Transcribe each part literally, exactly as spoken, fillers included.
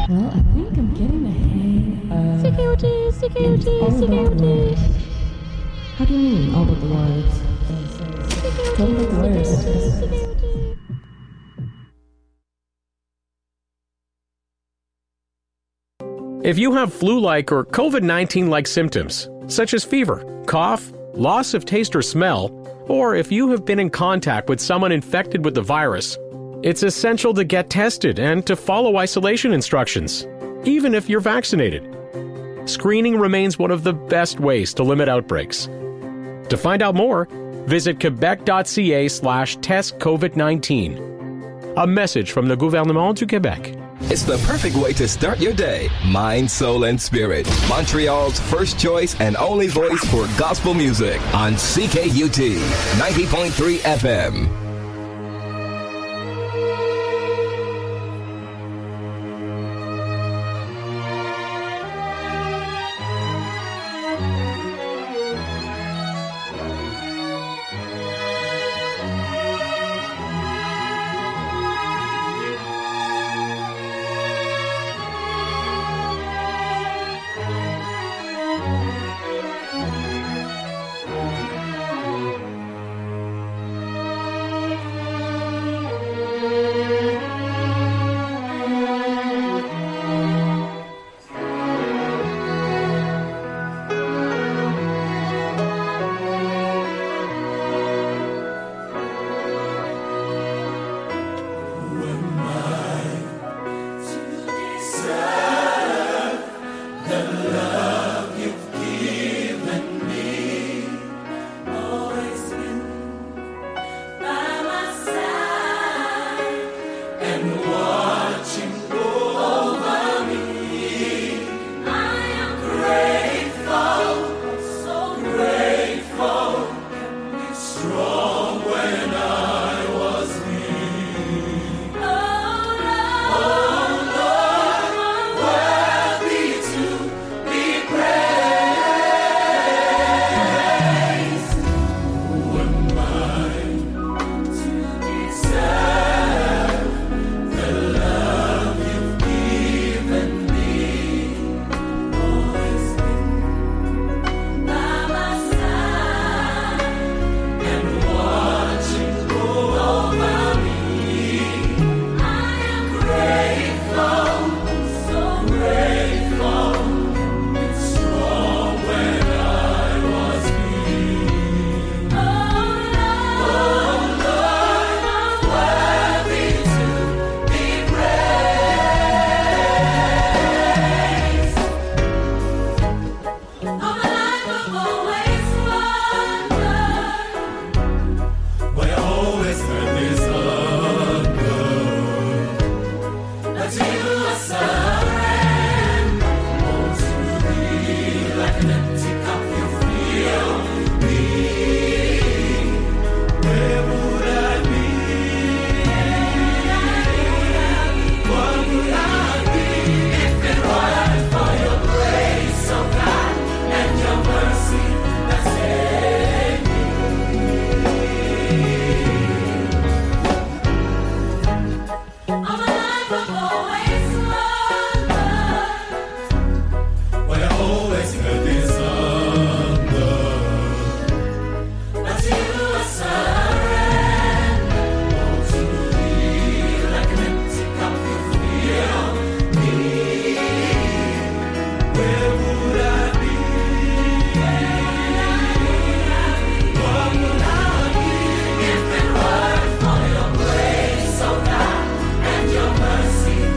Well, I think I'm getting the hang of... Security, security, security. How do you mean, all but the words? Tell me the words. If you have flu-like or COVID nineteen-like symptoms, such as fever, cough, loss of taste or smell, or if you have been in contact with someone infected with the virus, it's essential to get tested and to follow isolation instructions, even if you're vaccinated. Screening remains one of the best ways to limit outbreaks. To find out more, visit quebec.ca slash test COVID nineteen. A message from the Gouvernement du Québec. It's the perfect way to start your day. Mind, soul, and spirit. Montreal's first choice and only voice for gospel music on C K U T ninety point three F M. Mercy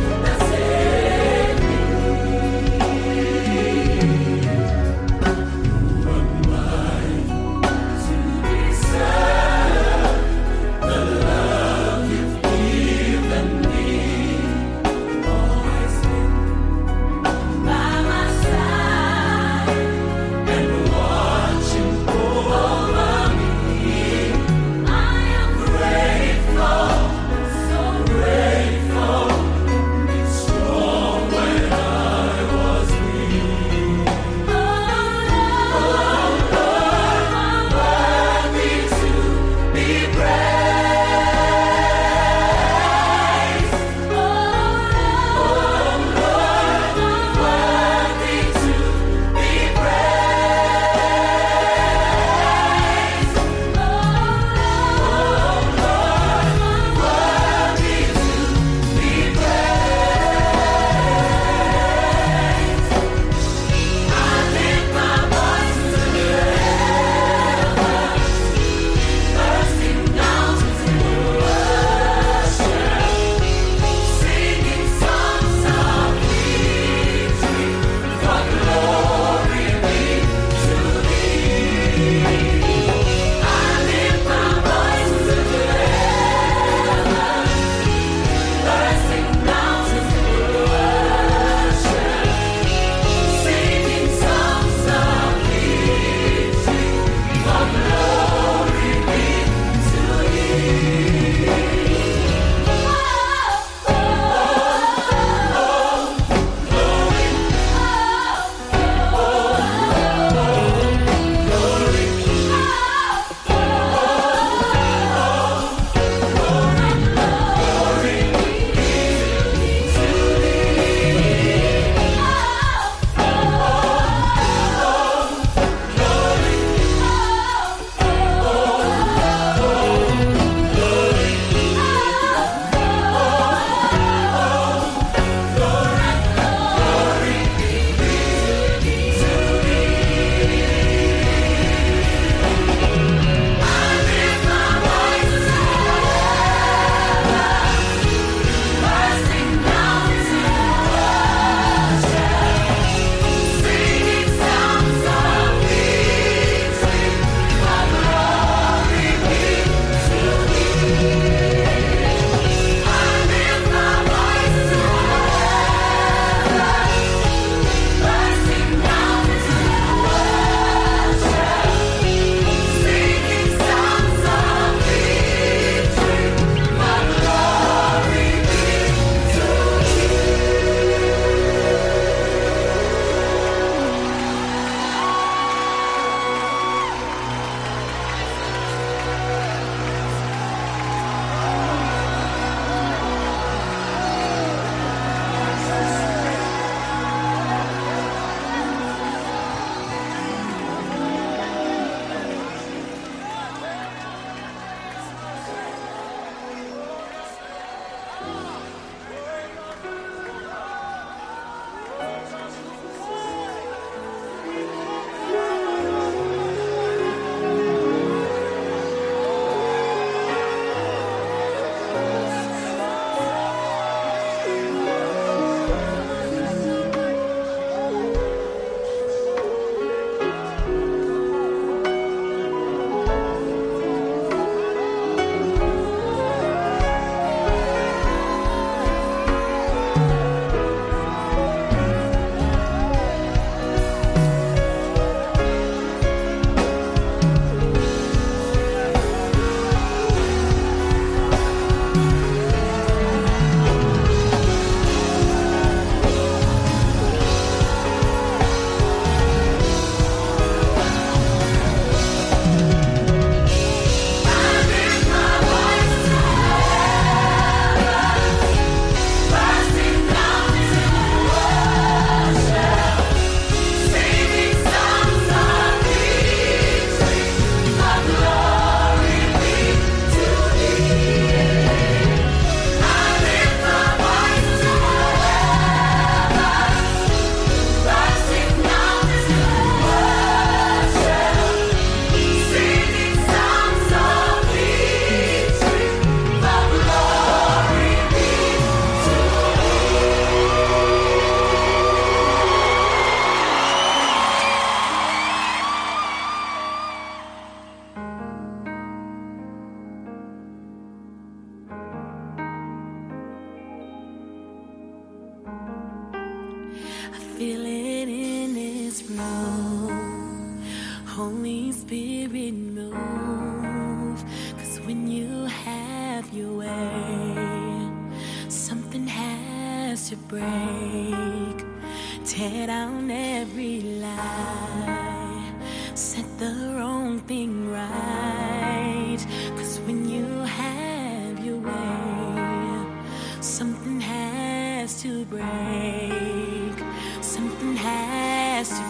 Spirit move. Cause when you have your way, something has to break. Tear down every lie, set the wrong thing right. Cause when you have your way, something has to break. Something has to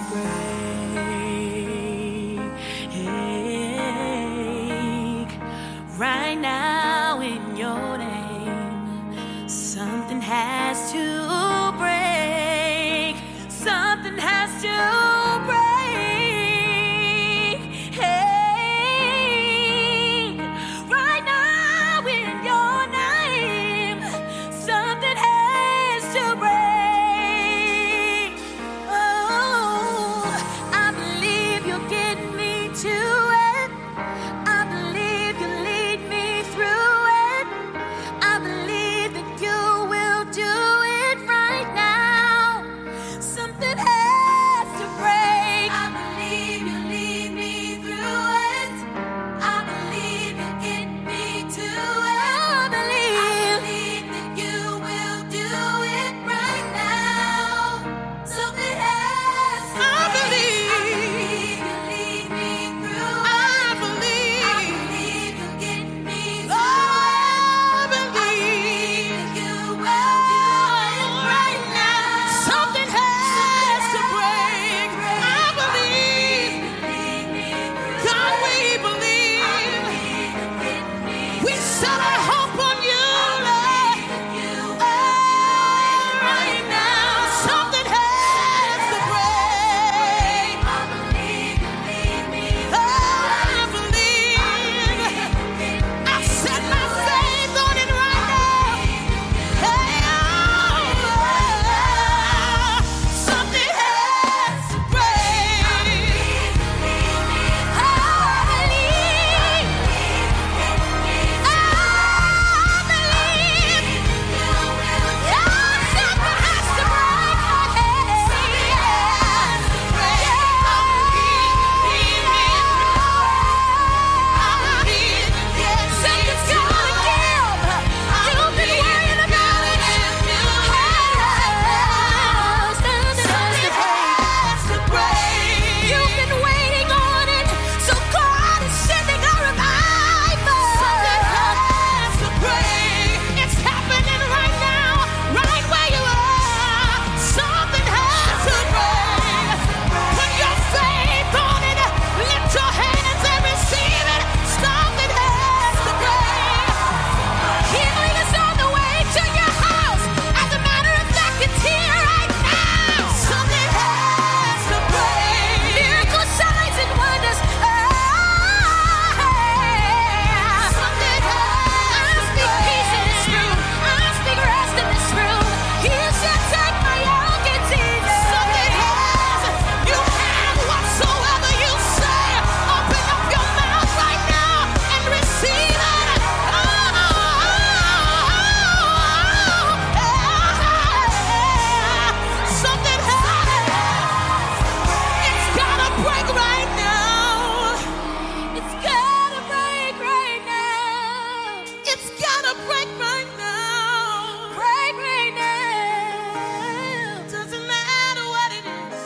break. Right now in your name, something has to break. Something has to break. Hey, right now in your name, something has to break. Oh, I believe you'll get me to it. I believe you'll lead me through it. I believe that you will do it right now. Something has to break. I believe you'll lead me through it. I believe you'll get me to it. I believe, I believe that you will do it right now. Something has to break. I believe you'll lead me through it. I believe, I believe you'll get me through it. I believe that you will do it right now. Something has to break. I believe. God, we believe. We set our hope on you, Lord. Oh, right now, something has to break. I believe. Oh, I believe. I set my faith on it right now. Hey, oh, something has to break. I believe. I believe. Oh, something has to break. Something has to break. Something's gonna give. You've been worrying about it. Something has to break. You've been waiting on it, so God is sending a revival. Something has to break. It's happening right now, right where you are. Something has to break. Put your faith on it. Lift your hands and receive it. Something has to break. Healing is on the way to your house. As a matter of fact, it's here right now. Something has to break. Miracle signs and wonders. Oh, something has. I speak peace in this room. I speak rest in this room. He said, take my yoke, it's easy. Something has. You have whatsoever you say. Open up your mouth right now and receive it. Oh, something has. It's gotta break right now. It's gotta break right now. It's gotta break right now. Break right now. Doesn't matter what it is.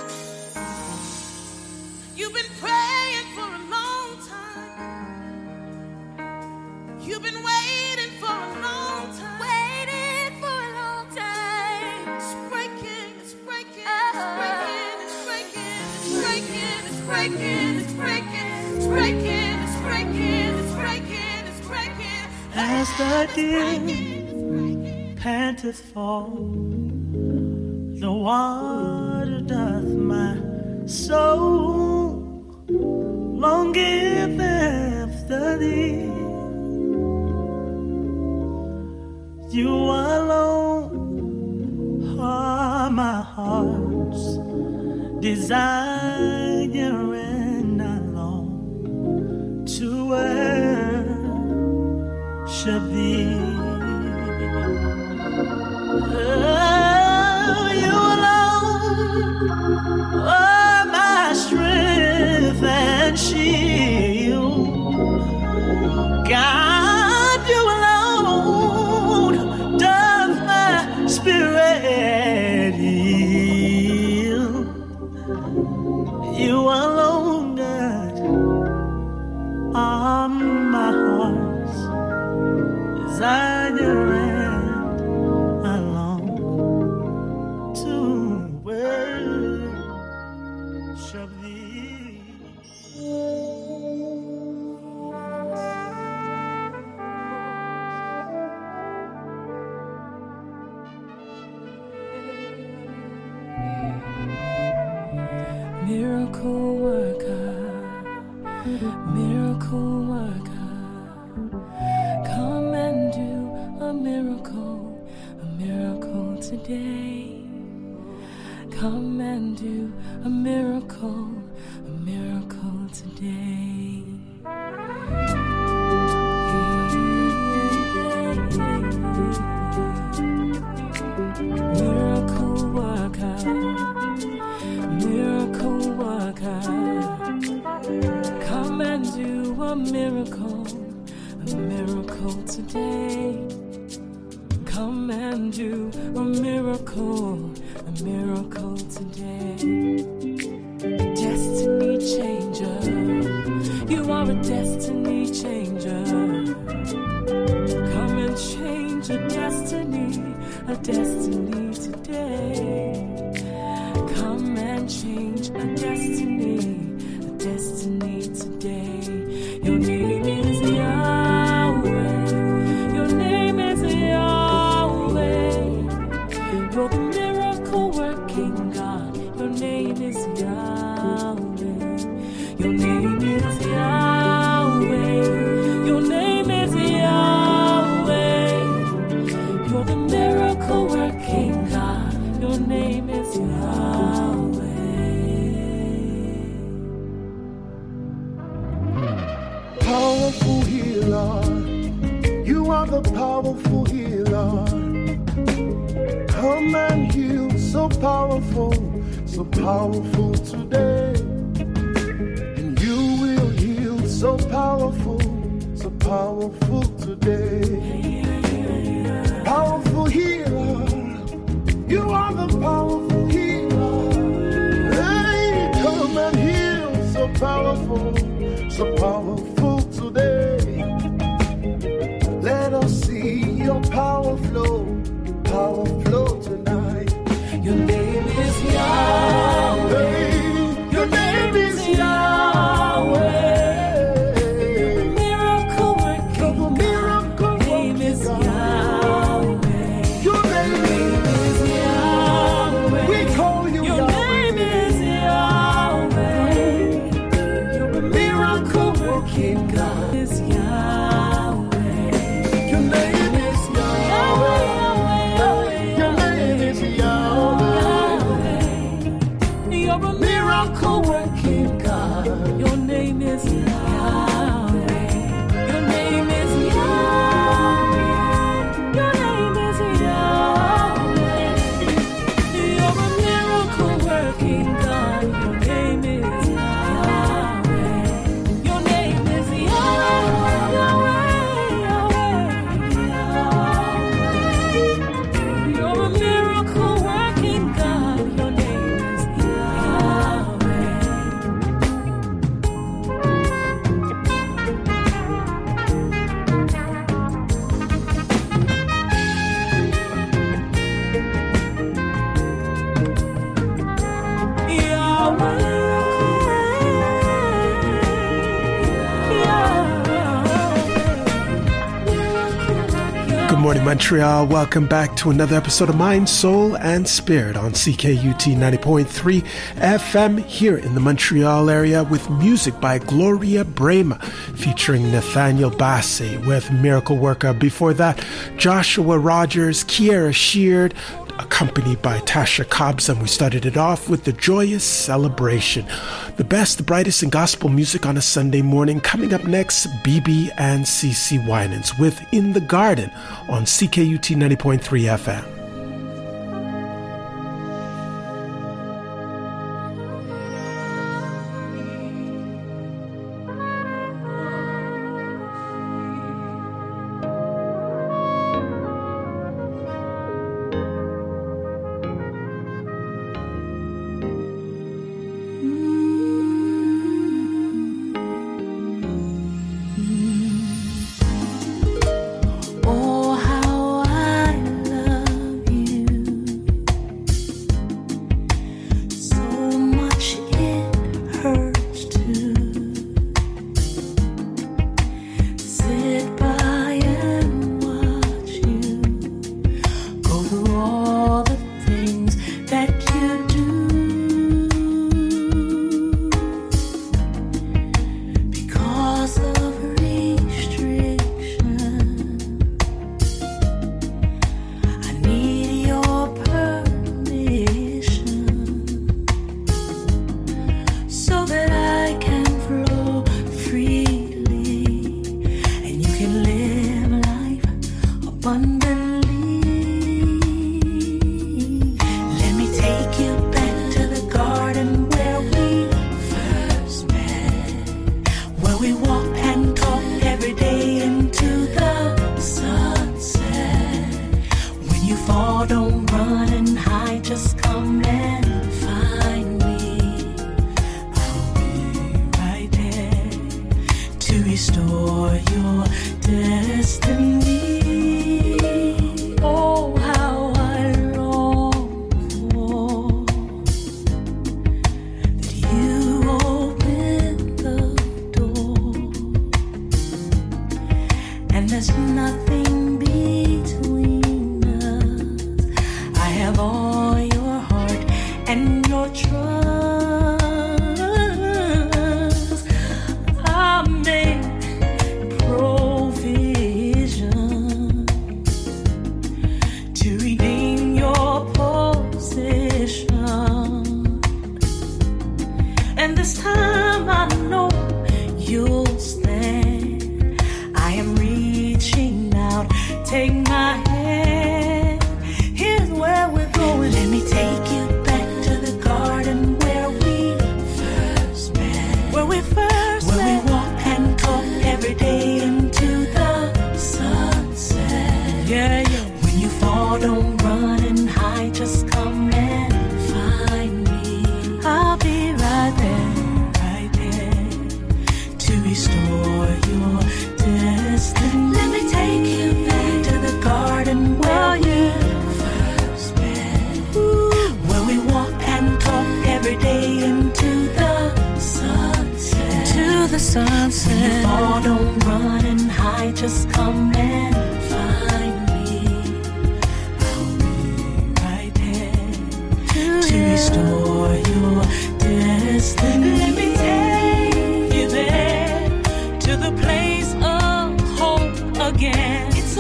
You've been praying for a long time. You've been waiting for a long time. Waiting for a long time. It's breaking, it's breaking, it's breaking, it's breaking, it's breaking, it's breaking, it's breaking, it's breaking, it's breaking, it's breaking. As the deer panteth for the water, doth my soul longeth after thee. You alone are my heart's desire, and I long to worship thee. Oh, you alone are my strength and shield. bed healed. You alone, God, are my heart's desire, and I long to worship thee. Miracle worker, miracle worker, come and do a miracle, a miracle today. Come and do a miracle, a miracle today. Miracle worker, miracle worker, come and do a miracle, a miracle today. Come and do a miracle, a miracle today. Destiny changer, you are a destiny changer. Come and change a destiny, a destiny today. Come and change a destiny, a destiny today. Your name is Yahweh. Your name is Yahweh. You're the miracle working God. Your name is Yahweh. Your name is Yahweh. Your name is Yahweh. You're the miracle working God. Your name is Yahweh. Powerful healer, you are the powerful healer. Come and heal, so powerful, so powerful today. And you will heal, so powerful, so powerful today. Powerful healer, you are the powerful healer. Hey, come and heal, so powerful, so powerful today. Let us see your power flow, power flow tonight. Your name is Yahweh. Your name is Yahweh. Miracle working, miracle name is Yahweh. Your name is Yahweh. We call you Your Yahweh. name is Yahweh. You're a miracle working God. Is Yahweh. Your name is Yahweh. Your name is Yahweh. You're a miracle working God. Your name is Yahweh. Your name is Yahweh. Your name is Yahweh. You're a miracle working God. Your name is Yahweh. Your name is Yahweh. Yahweh. You're a miracle working God. Your name is Yahweh. Good morning, Montreal. Welcome back to another episode of Mind, Soul, and Spirit on C K U T ninety point three F M here in the Montreal area with music by Gloria Brema featuring Nathaniel Bassey with Miracle Worker. Before that, Joshua Rogers, Kiera Sheard, accompanied by Tasha Cobbs, and we started it off with the Joyous Celebration. The best, the brightest in gospel music on a Sunday morning. Coming up next, B B and C C Winans with In the Garden on C K U T ninety point three F M. have all your heart and your trust. I made provision to redeem your position. And this time I know you'll stand. I am reaching out, take my hand. Here's where we're going. Let me take you back to the garden where we first met. Where we first where met. We walk and talk every day into the sunset. Yeah, yeah. When you fall, don't run and hide, just come and find me. I'll be right there, right there to restore your destiny. Let me take you back to the garden where you first met. Where we walk and talk every day into the sunset. To the sunset. When you fall, don't run and hide, just come and find me. I'll be right there to restore your destiny. Let me take you there to the place of hope again. It's a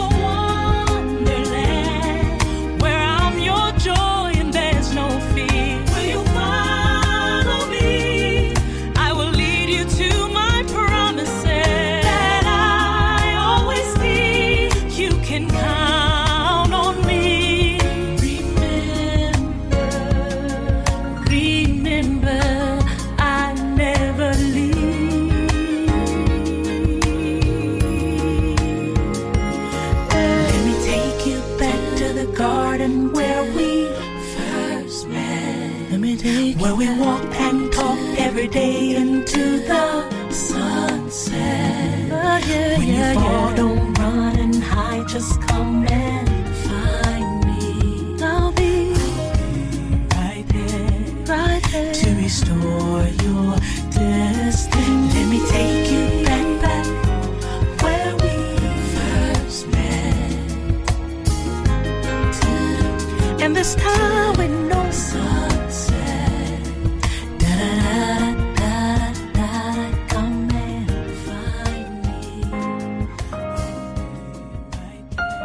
wonderland where I'm your joy and there's no fear. Will you follow me? I will lead you to my promises that I always keep. You can count on me. Remember, remember, I never leave. Let me take you back to the garden where we first met. Let me take where we walk and talk every day into the sunset. Oh, yeah, when yeah, you fall, yeah. Don't run and hide, just come and find me. I'll be, I'll be right there, right there to restore your destiny. Let me take you back, back where we first met. And this time with no sunset. Da da da da, come and find me. Right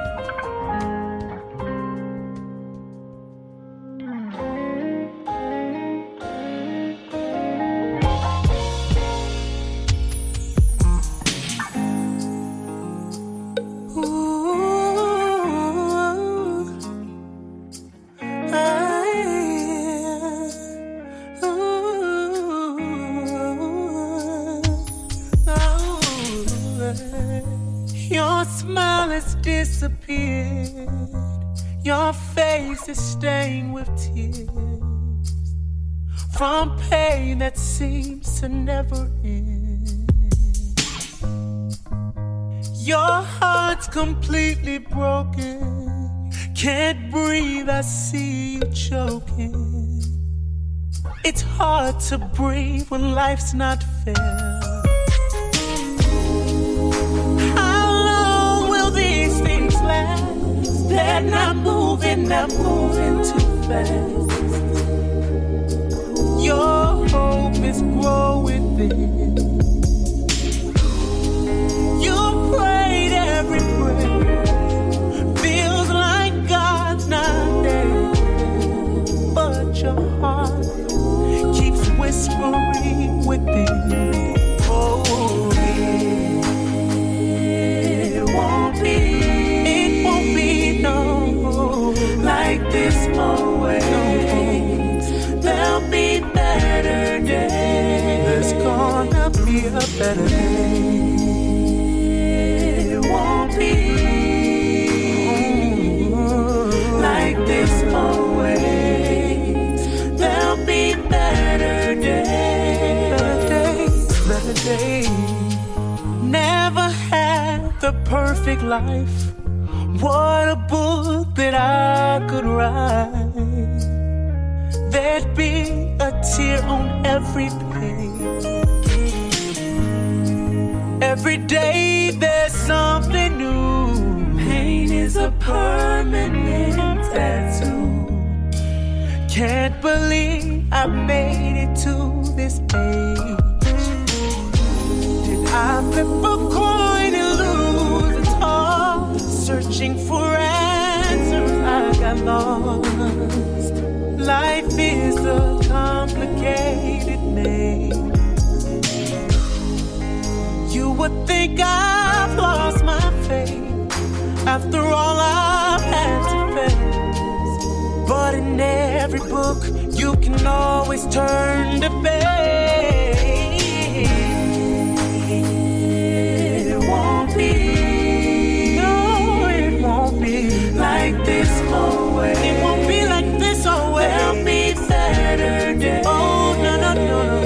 Your smile has disappeared. Your face is stained with tears from pain that seems to never end. Your heart's completely broken. Can't breathe, I see you choking. It's hard to breathe when life's not fair. These things last. They're not moving, not moving too fast. Your hope is growing thin. You prayed every prayer. Feels like God's not there. But your heart keeps whispering within. Oh, it won't be no like this always. There'll be better days. There's gonna be a better day. It won't be like this always. There'll be better days. Better days, better days. Never had the perfect life. What a book that I could write. There'd be a tear on every page. Every day there's something new. Pain is a permanent tattoo. Can't believe I made it to this age. Did I flip a coin and lose it all? Searching for answers, I got lost. Life is a complicated name. You would think I've lost my faith after all I've had to face. But in every book, you can always turn to faith. It won't be, no, it won't be like this always. It won't be like this always. There'll be better days. Oh, no, no, no, no.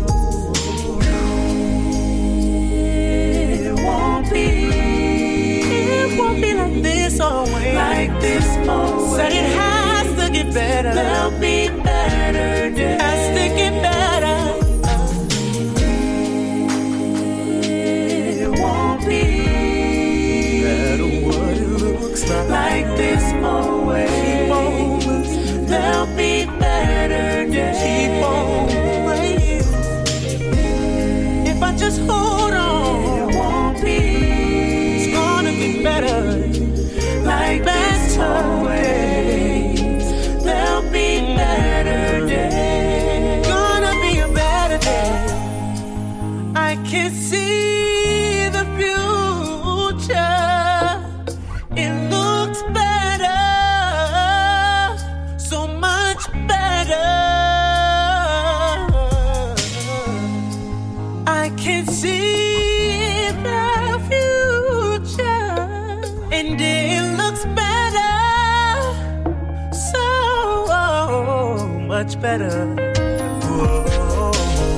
It won't be, it won't be like this always. Like this always. Said it has to get better. There'll be better days. Has to get better. It won't be better what it looks like. Like this always. Keep on. There'll be better days. Keep on praying. If I just hold on, it won't be. It's gonna get better. Like this always. There'll be better days. Gonna be a better day. I can see the future. It looks better. So much better. I can see the future. And it looks better. So much better. Whoa.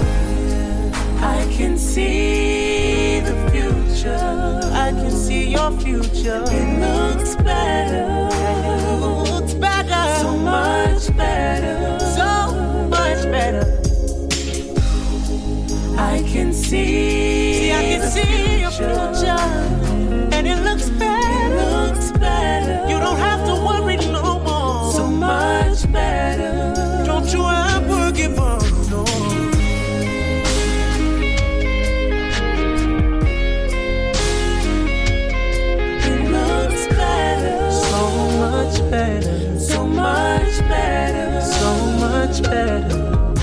I can see the future. I can see your future. It looks better. It looks better. So much better. So much better. I can see. See, I can see your future. And it looks better. It looks better. You don't have to worry no more. So much better. Don't you ever give up, no. It looks better. So much better. So much better. So much better.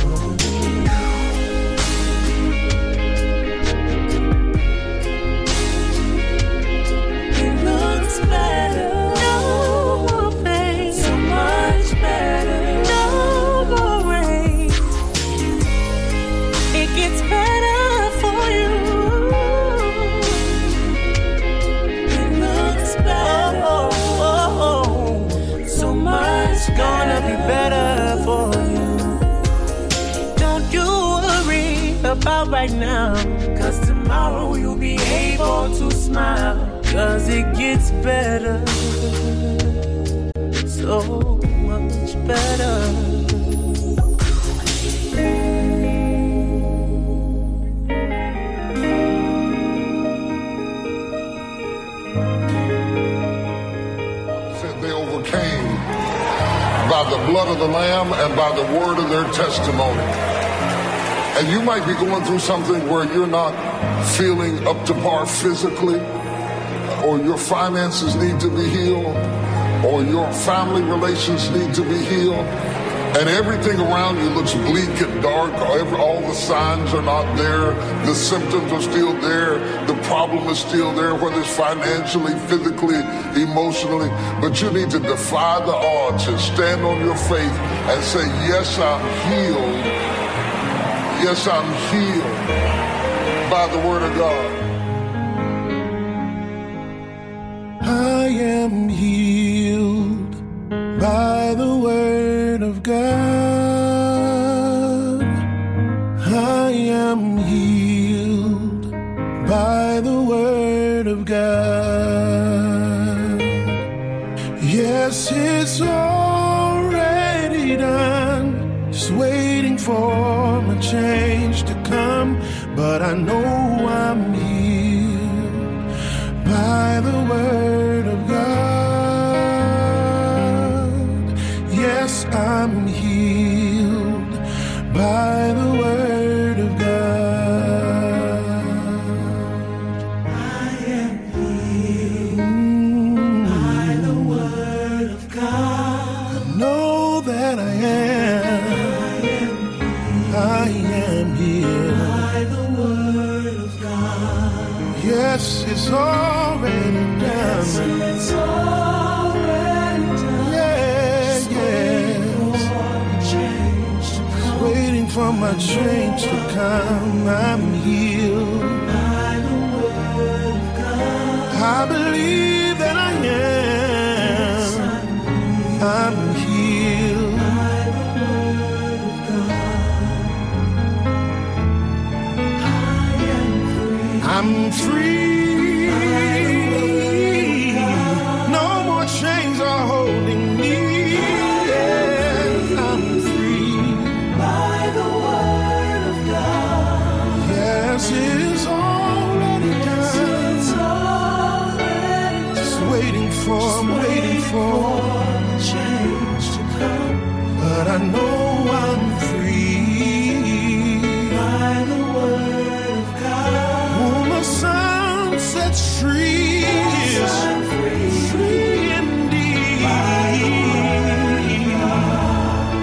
Better for you. Don't you worry about right now, cause tomorrow you'll be able to smile. Cause it gets better. So much better. By the blood of the Lamb and by the word of their testimony. And you might be going through something where you're not feeling up to par physically, or your finances need to be healed, or your family relations need to be healed, and everything around you looks bleak and dark. All the signs are not there. The symptoms are still there. The problem is still there, whether it's financially, physically, emotionally. But you need to defy the odds and stand on your faith and say, yes, I'm healed. Yes, I'm healed by the word of God. I am healed by the word of God. I am healed by the word of God. Yes, it's already done. Just waiting for my change to come. But I know I'm healed by the word of God. Yes, I'm healed by the word of God. I am healed by the word of God. I know that I am. I am healed by the word of God. Yes, it's already done. Yes, it's already done. Yeah, yes. Waiting for my change to come. I'm healed by the word of God. I believe that I am. I'm healed by the word of God. I am free. I'm free. No more chains are holding me. Yes, I'm free by the word of God. Yes, it's already done. It's already done. Just waiting for, I'm waiting for the change to come. But I know I'm free by the word of God. Whom the sun sets free. Yes, I'm free. Free indeed. By the word of God.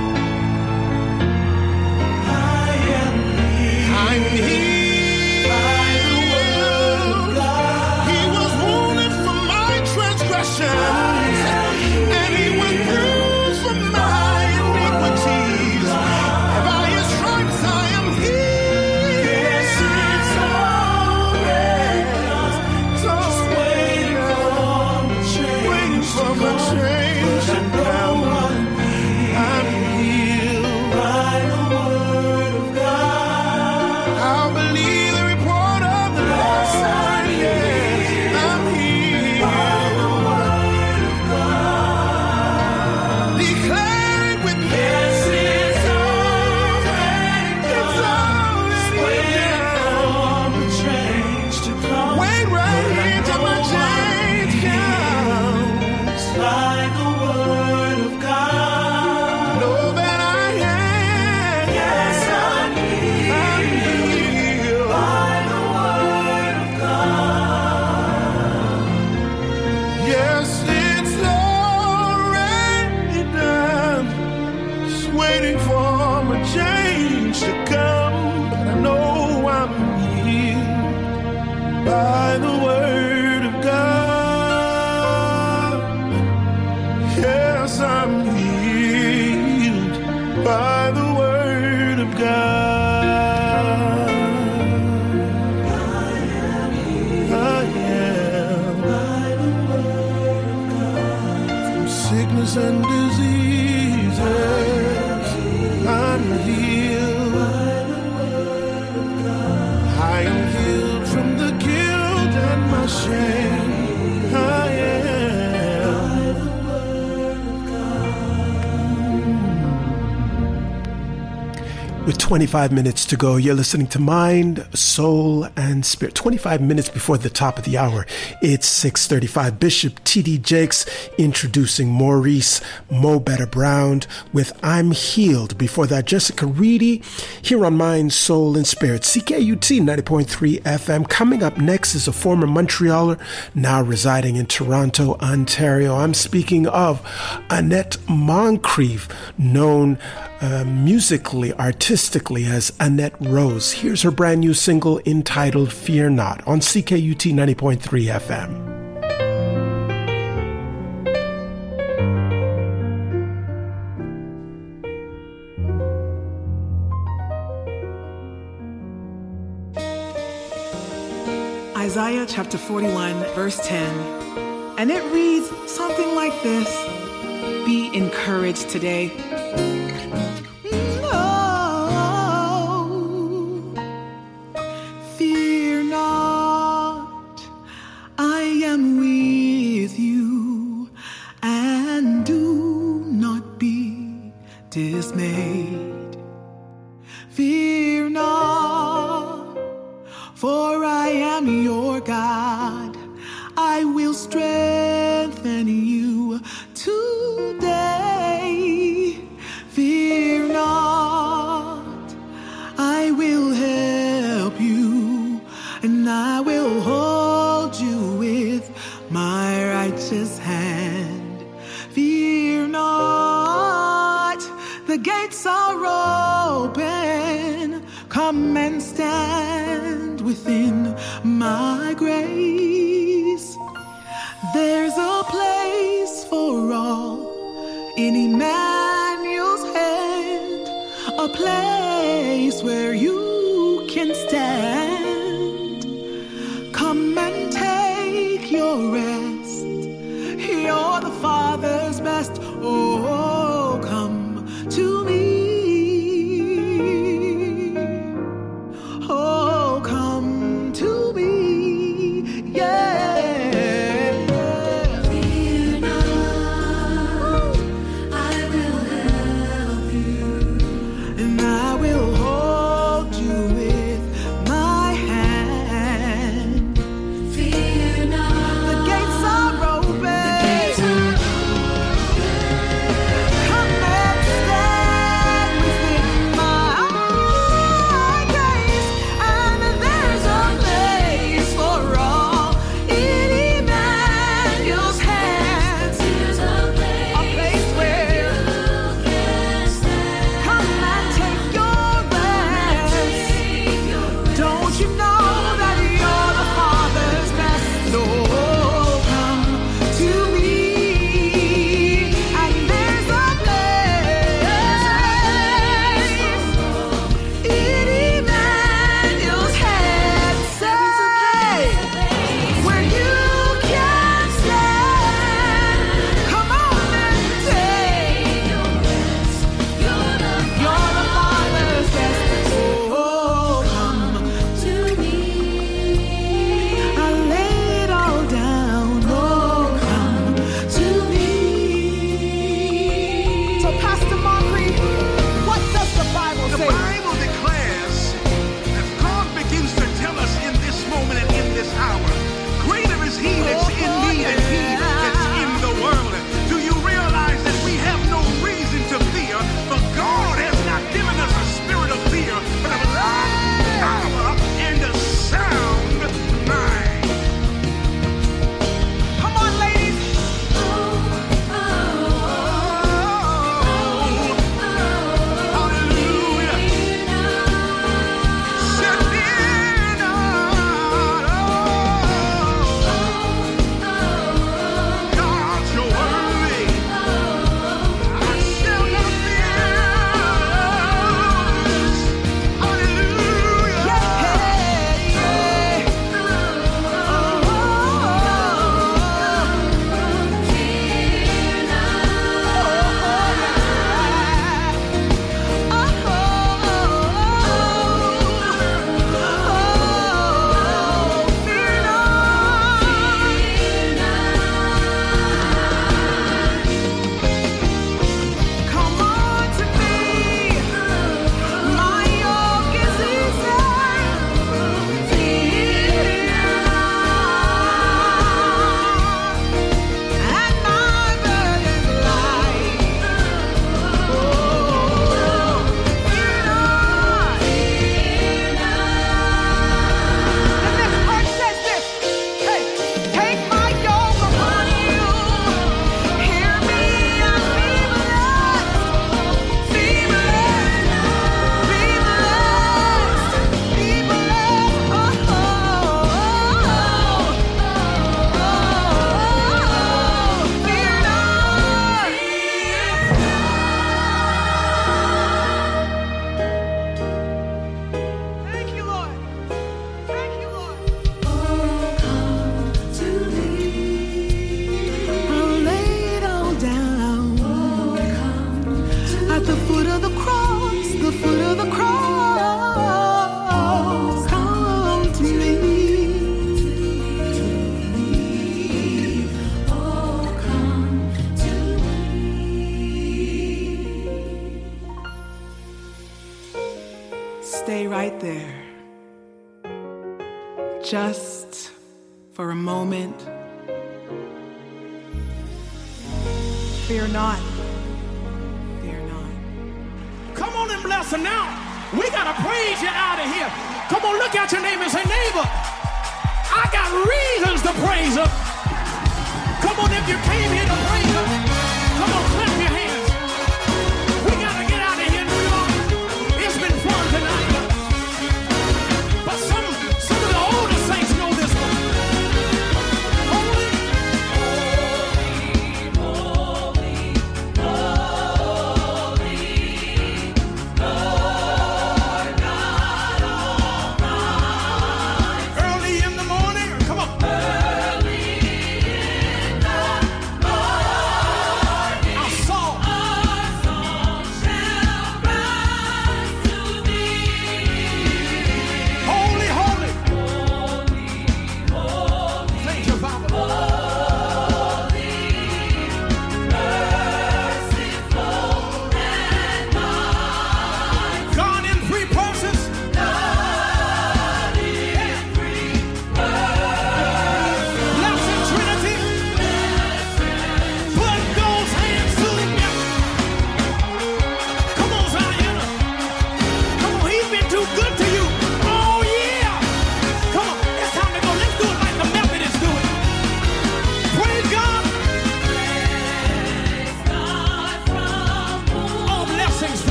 I am healed. I'm healed by the word of God. He was wounded for my transgressions, and he was bruised for my iniquities. And by his stripes I am healed. Yes, it's already done. Just waiting for the change. Waiting for my change to come. I'm healed by the word of God. I'll believe the report of the Lord. Yes, I'm healed by the word of God. Declare it with me. Yes, it's already done. It's already done. Waiting for the change to come. Wait right here till my change comes. By the word of God. Know that I am. Yes, I'm healed. I'm healed by the word of God. Yes, it's already done. Just waiting for my change to come. But I know I'm healed by the word of God. Yes, I'm healed by the word of God. I am healed. I am by the word of God. From sickness and diseases, I'm healed by the word of God. I am healed from the guilt and my shame. I am by the word of God. With twenty-five minutes to go, you're listening to Mind, Soul, and Spirit. twenty-five minutes before the top of the hour, it's six thirty-five. Bishop T D Jakes introducing Maurice Mo Better Brown with I'm Healed. Before that, Jessica Reedy here on Mind, Soul, and Spirit. C K U T ninety point three F M. Coming up next is a former Montrealer now residing in Toronto, Ontario. I'm speaking of Annette Moncrief, known uh, musically, artistically as Annette Rose. Here's her brand new single entitled Fear Not on C K U T ninety point three F M. Isaiah chapter forty-one, verse ten. And it reads something like this: Be encouraged today. No, fear not, I am with you, and do not be dismayed. Fear not, for I am your God. I will strengthen you today. The gates are open. Come and stand within my grace. There's a place for all in Emmanuel's hand, a place where you can stand. Come and take your rest. You're the Father's best. Oh, come to me. Oh, come to me. Yeah. Fear not, I will help you. And I will hold you with my hand. Fear not. The gates are open. Come and stand within my gaze. And there's a place for all in Emmanuel's hands. There's a place, A place where you can stand. come and take your rest. Take your Don't you know that you're the Father's best? No, come to me, and there's a place in Emmanuel's hands, say, where you can stand. Come on and take. You're the You're the Father's best. Oh, come. to me. I lay it all down. Oh, come to me. So, Pastor Moncrief, what does the Bible The say? Bible declares that God begins to tell us in this moment and in this hour, greater is He that's in me than He that's in the world. Do you realize that we have no reason to fear, for God has not given us a spirit of fear, but of love, power, and a sound mind. Come on, ladies. Hallelujah. Set in God, you're worthy. I shall not fear. Hallelujah. Come on to me. My yoke is easy. And my burden light. Oh, fear not. The next part says this. Hey, take my yoke upon you. Hear me and be blessed. Be blessed. Be blessed. Be blessed. Oh, oh, oh, fear not. Thank you, Lord. Thank you, Lord. I'll lay it all down at the foot of the cross, the foot of the cross. Come to me. Stay right there. Just for a moment. Fear not. Fear not. Come on and bless her now. We gotta praise you out of here. Come on, look at your neighbor and say, neighbor, I got reasons to praise her. Come on, if you came here to praise her, come on, clap your hands. We gotta get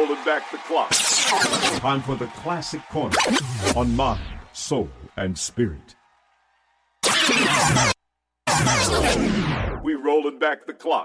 rolling back the clock. Time for the Classic Corner on Mind, Soul, and Spirit. We rolling back the clock.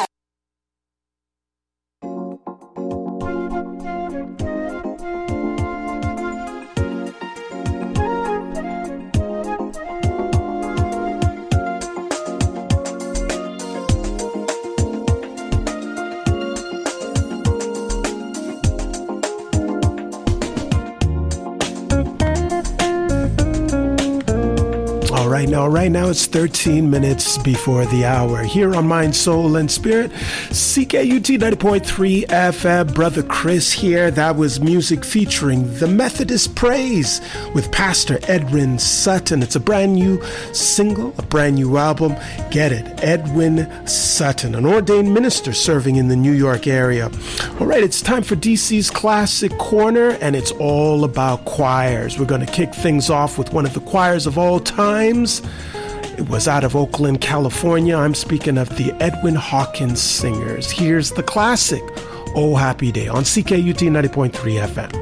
Right now, right now it's thirteen minutes before the hour. Here on Mind, Soul, and Spirit, C K U T ninety point three F M. Brother Chris here. That was music featuring the Methodist Praise with Pastor Edwin Sutton. It's a brand new single, a brand new album. Get it, Edwin Sutton, an ordained minister serving in the New York area. All right, it's time for D C's Classic Corner, and it's all about choirs. We're going to kick things off with one of the choirs of all times. It was out of Oakland, California. I'm speaking of the Edwin Hawkins Singers. Here's the classic, Oh Happy Day, on C K U T ninety point three F M.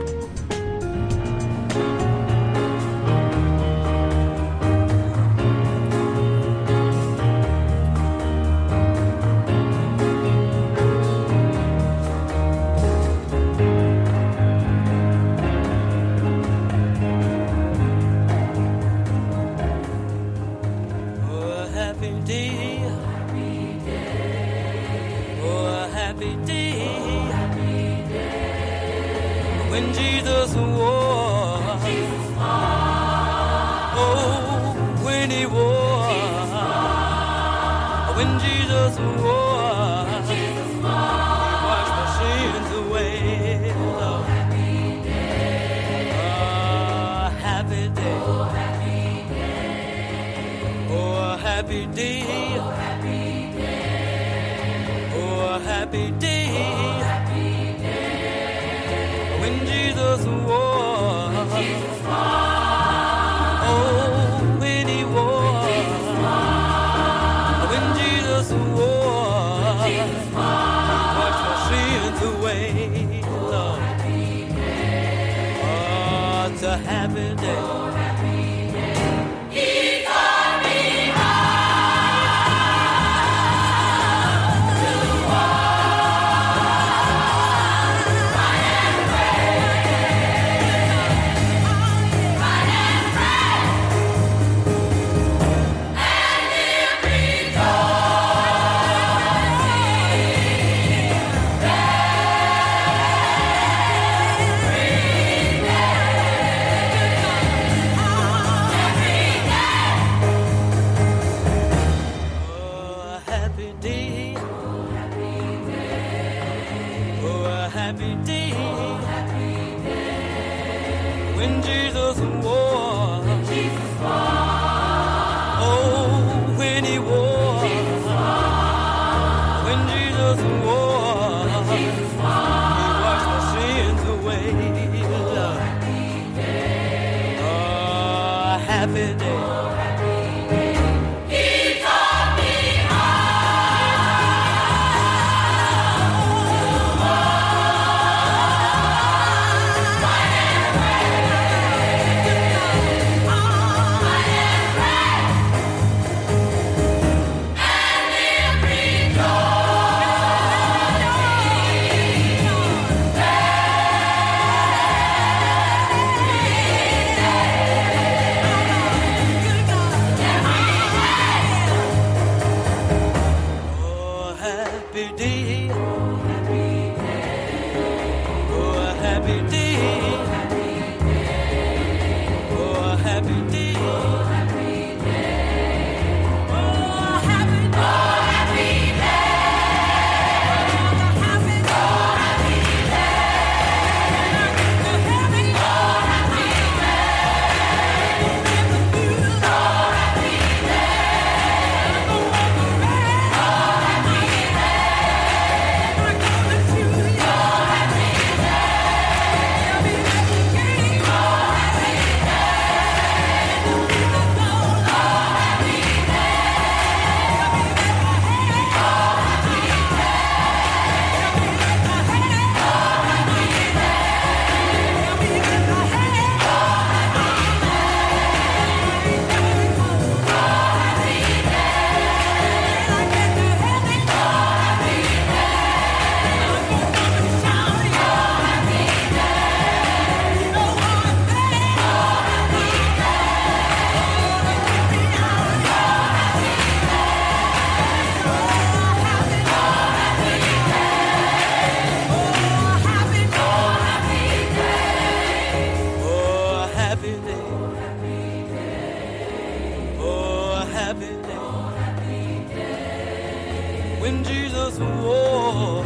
when Jesus wore.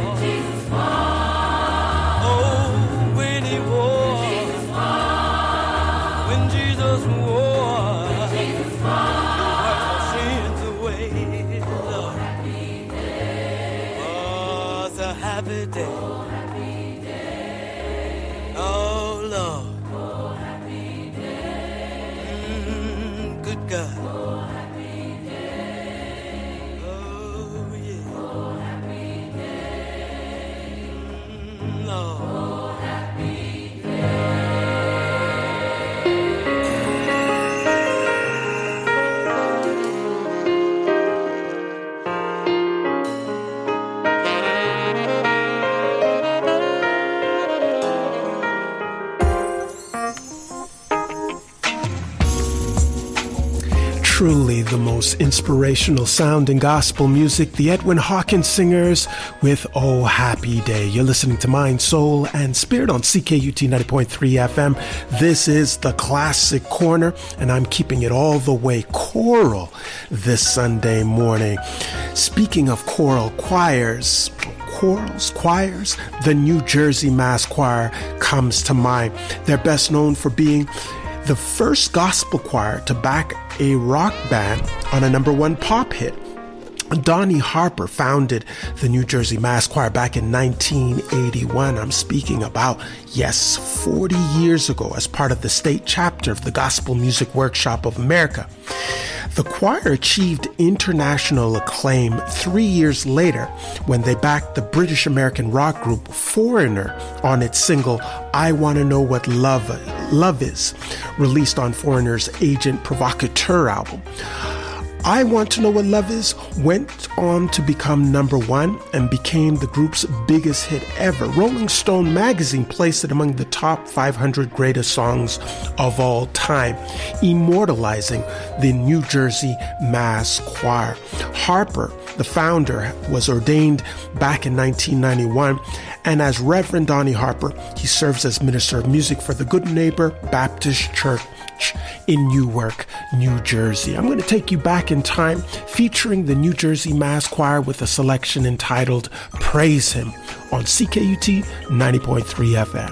Oh, when he wore. When Jesus wore. Wash our sins away. Oh, it's a happy day. Oh, Lord. Mm, good God. Truly the most inspirational sound in gospel music, the Edwin Hawkins Singers with Oh Happy Day. You're listening to Mind, Soul, and Spirit on C K U T ninety point three F M. This is the Classic Corner, and I'm keeping it all the way choral this Sunday morning. Speaking of choral choirs, chorals, choirs, the New Jersey Mass Choir comes to mind. They're best known for being the first gospel choir to back a rock band on a number one pop hit. Donnie Harper founded the New Jersey Mass Choir back in nineteen eighty-one. I'm speaking about, yes, forty years ago, as part of the state chapter of the Gospel Music Workshop of America. The choir achieved international acclaim three years later when they backed the British American rock group Foreigner on its single I Wanna Know What Love, Love Is, released on Foreigner's Agent Provocateur album. I Want to Know What Love Is went on to become number one and became the group's biggest hit ever. Rolling Stone magazine placed it among the top five hundred greatest songs of all time, immortalizing the New Jersey Mass Choir. Harper, the founder, was ordained back in nineteen ninety-one, and as Reverend Donnie Harper, he serves as minister of music for the Good Neighbor Baptist Church in Newark, New Jersey. I'm going to take you back in time, featuring the New Jersey Mass Choir with a selection entitled Praise Him on C K U T ninety point three F M.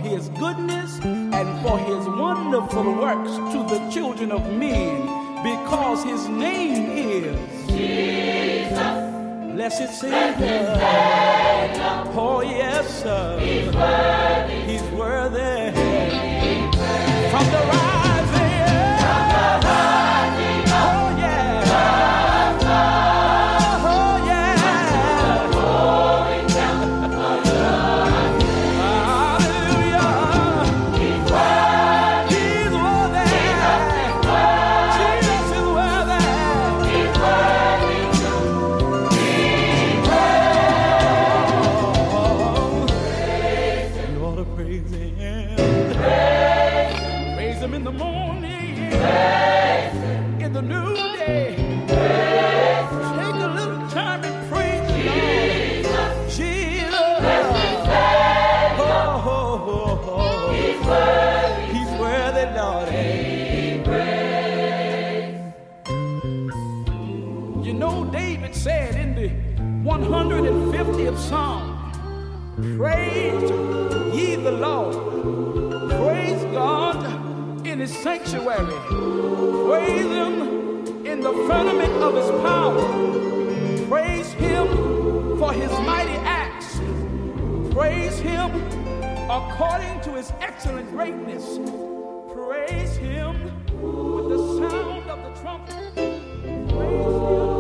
his goodness and for his wonderful works to the children of men, because his name is Jesus. Blessed Savior. Oh, yes, sir. He's worthy. He's worthy. From the rising. From the rising. Oh, yeah. Oh, yeah. The going down of the hallelujah. He's worthy. He's worthy. Jesus is worthy. He's worthy to be praised. You ought to praise him. Praise him in the morning. In the noonday. Take a little time and praise the Lord. Jesus. Oh, oh, oh, oh. He's worthy. He's worthy, Lord. You know, David said in the one hundred fiftieth Psalm, praise ye the Lord. Praise God in his sanctuary. Praise him in the firmament of his power. Praise him for his mighty acts. Praise him according to his excellent greatness. Praise him with the sound of the trumpet. Praise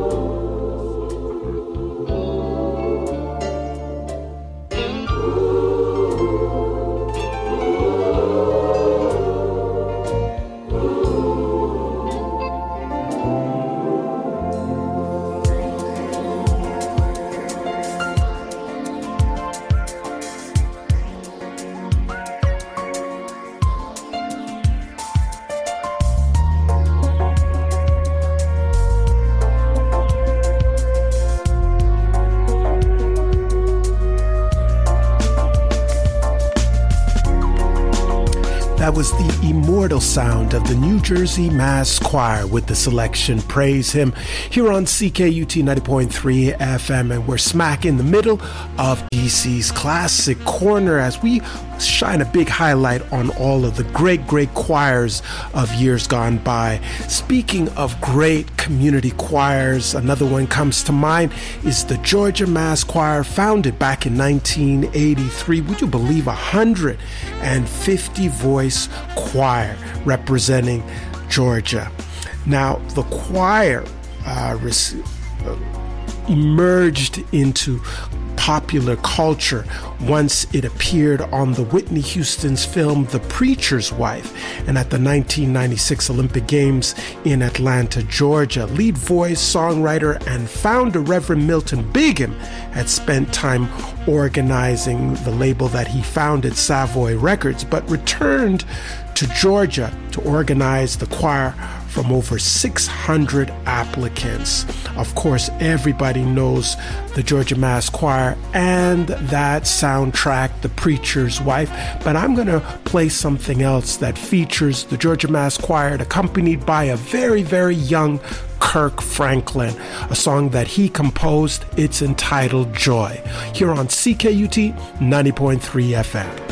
That was the immortal sound of the New Jersey Mass Choir with the selection Praise Him here on C K U T ninety point three F M, and we're smack in the middle of D C's Classic Corner as we shine a big highlight on all of the great, great choirs of years gone by. Speaking of great community choirs, another one comes to mind is the Georgia Mass Choir, founded back in nineteen eighty-three. Would you believe, one hundred fifty voice choir representing Georgia. Now, the choir uh, res- uh, emerged into popular culture once it appeared on the Whitney Houston's film The Preacher's Wife, and at the nineteen ninety-six Olympic Games in Atlanta, Georgia. Lead voice, songwriter, and founder Reverend Milton Bigham had spent time organizing the label that he founded, Savoy Records, but returned to Georgia to organize the choir from over six hundred applicants. Of course, everybody knows the Georgia Mass Choir and that soundtrack, The Preacher's Wife, but I'm going to play something else that features the Georgia Mass Choir accompanied by a very, very young Kirk Franklin, a song that he composed. It's entitled Joy, here on C K U T ninety point three F M.